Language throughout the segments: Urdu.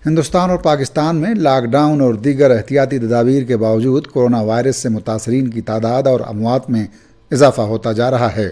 ہندوستان اور پاکستان میں لاک ڈاؤن اور دیگر احتیاطی تدابیر کے باوجود کورونا وائرس سے متاثرین کی تعداد اور اموات میں اضافہ ہوتا جا رہا ہے۔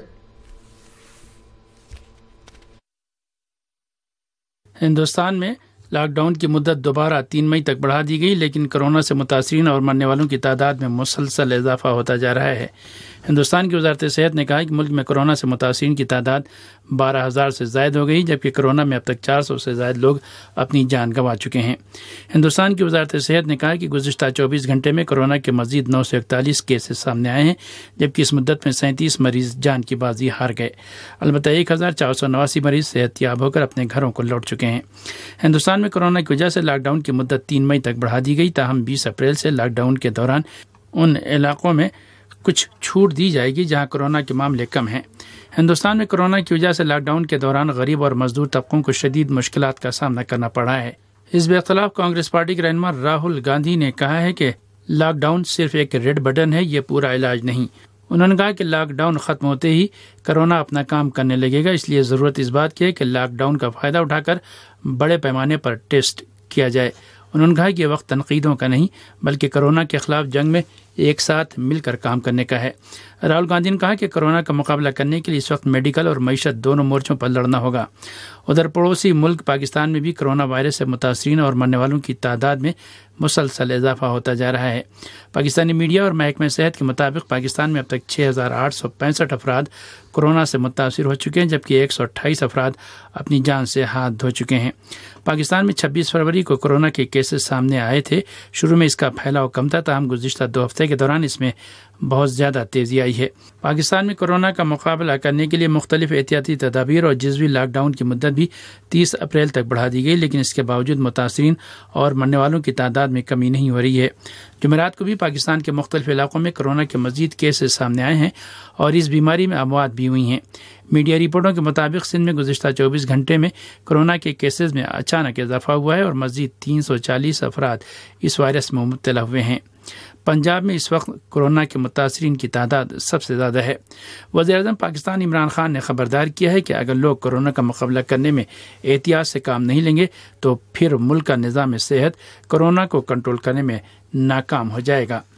ہندوستان میں لاک ڈاؤن کی مدت دوبارہ 3 مئی تک بڑھا دی گئی، لیکن کورونا سے متاثرین اور مرنے والوں کی تعداد میں مسلسل اضافہ ہوتا جا رہا ہے۔ ہندوستان کی وزارت صحت نے کہا کہ ملک میں کورونا سے متاثرین کی تعداد 12,000 سے زائد ہو گئی، جبکہ کورونا میں اب تک 400 سے زائد لوگ اپنی جان گنوا چکے ہیں۔ ہندوستان کی وزارت صحت نے کہا کہ گزشتہ 24 گھنٹے میں کورونا کے مزید 941 کیسز سامنے آئے ہیں، جبکہ اس مدت میں 37 مریض جان کی بازی ہار گئے۔ البتہ 1,489 مریض صحت یاب ہو کر اپنے گھروں کو لوٹ چکے ہیں۔ ہندوستان میں کورونا کی وجہ سے لاک ڈاؤن کی مدت 3 مئی تک بڑھا دی گئی، تاہم 20 اپریل سے لاک ڈاؤن کے دوران ان علاقوں میں کچھ چھوٹ دی جائے گی جہاں کورونا کے معاملے کم ہیں۔ ہندوستان میں کورونا کی وجہ سے لاک ڈاؤن کے دوران غریب اور مزدور طبقوں کو شدید مشکلات کا سامنا کرنا پڑا ہے۔ حزب اختلاف کانگریس پارٹی کے رہنما راہل گاندھی نے کہا ہے کہ لاک ڈاؤن صرف ایک ریڈ بٹن ہے، یہ پورا علاج نہیں۔ انہوں نے کہا کہ لاک ڈاؤن ختم ہوتے ہی کورونا اپنا کام کرنے لگے گا، اس لیے ضرورت اس بات کی ہے کہ لاک ڈاؤن کا فائدہ اٹھا کر بڑے پیمانے پر ٹیسٹ کیا جائے۔ انہوں نے کہا کہ یہ وقت تنقیدوں کا نہیں بلکہ کورونا کے خلاف جنگ میں ایک ساتھ مل کر کام کرنے کا ہے۔ راہل گاندھی نے کہا کہ کورونا کا مقابلہ کرنے کے لیے اس وقت میڈیکل اور معیشت دونوں مورچوں پر لڑنا ہوگا۔ ادھر پڑوسی ملک پاکستان میں بھی کورونا وائرس سے متاثرین اور مرنے والوں کی تعداد میں مسلسل اضافہ ہوتا جا رہا ہے۔ پاکستانی میڈیا اور محکمہ صحت کے مطابق پاکستان میں اب تک 6,865 افراد کورونا سے متاثر ہو چکے ہیں، جبکہ 128 افراد اپنی جان سے ہاتھ دھو چکے ہیں۔ پاکستان میں 26 فروری کو کورونا کے کیسز سامنے آئے تھے۔ شروع میں اس کا پھیلاؤ کم تھا، تاہم گزشتہ 2 ہفتے کے دوران اس میں بہت زیادہ تیزی آئی ہے۔ پاکستان میں کورونا کا مقابلہ کرنے کے لیے مختلف احتیاطی تدابیر اور جزوی لاک ڈاؤن کی مدت بھی 30 اپریل تک بڑھا دی گئی، لیکن اس کے باوجود متاثرین اور مرنے والوں کی تعداد میں کمی نہیں ہو رہی ہے۔ جمعرات کو بھی پاکستان کے مختلف علاقوں میں کورونا کے مزید کیسز سامنے آئے ہیں اور اس بیماری میں اموات بھی ہوئی ہیں۔ میڈیا رپورٹوں کے مطابق سندھ میں گزشتہ 24 گھنٹے میں کورونا کے کیسز میں اچانک اضافہ ہوا ہے اور مزید 340 افراد اس وائرس میں مبتلا ہوئے ہیں۔ پنجاب میں اس وقت کورونا کے متاثرین کی تعداد سب سے زیادہ ہے۔ وزیر اعظم پاکستان عمران خان نے خبردار کیا ہے کہ اگر لوگ کورونا کا مقابلہ کرنے میں احتیاط سے کام نہیں لیں گے تو پھر ملک کا نظام صحت کورونا کو کنٹرول کرنے میں ناکام ہو جائے گا۔